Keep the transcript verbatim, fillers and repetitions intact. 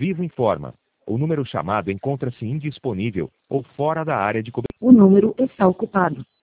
Vivo informa. O número chamado encontra-se indisponível ou fora da área de cobertura. O número está ocupado.